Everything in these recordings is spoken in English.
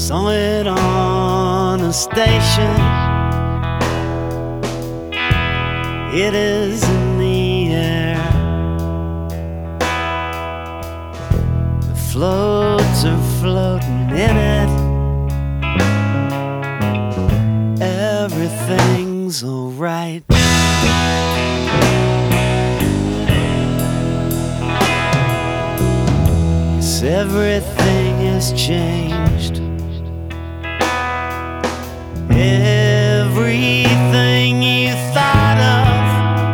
Saw it on a station. It is in the air. The floats are floating in it. Everything's alright. 'Cause everything has changed. Everything you thought of,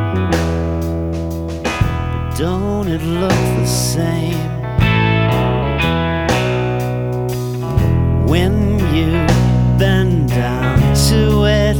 but don't it look the same when you bend down to it?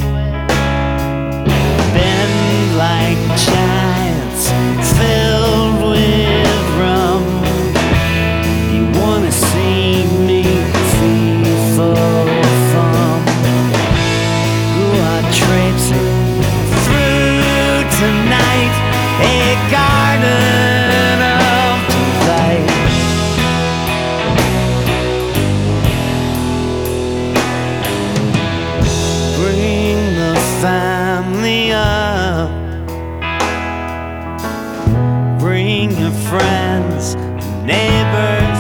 Bend like giants filled with rum. You wanna see me feel fun? Who are traipsing through tonight? A garden of delight. Bring the family up. Bring your friends, neighbors.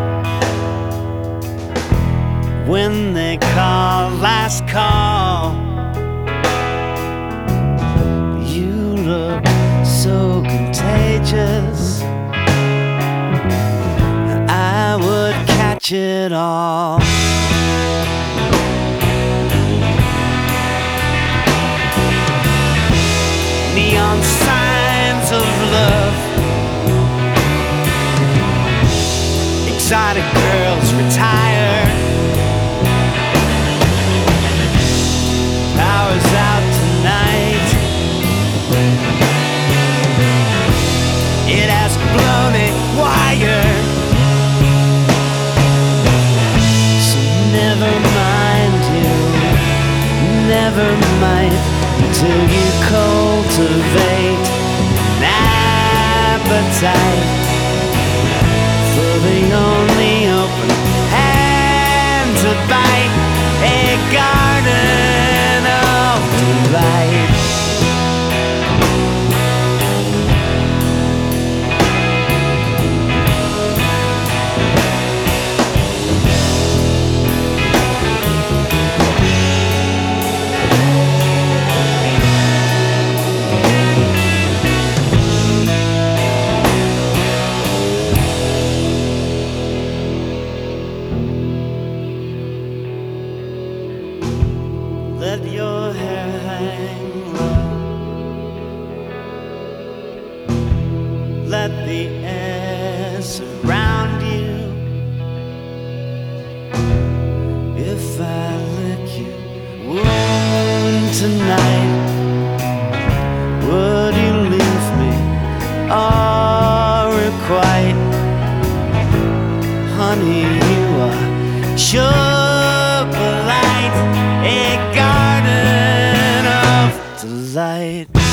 When they call, last call. You look so contagious. I would catch it all. Neon signs of love. Exotic girls retire. Power's out tonight. It has blown a wire. So never mind you, never mind, until you cultivate an appetite for the only open hand to bite. A garden of delight. Let your hair hang low. Let the air surround you. If I lick your wound tonight, would you leave me or requite? Honey, you are sure polite. A garden of delight.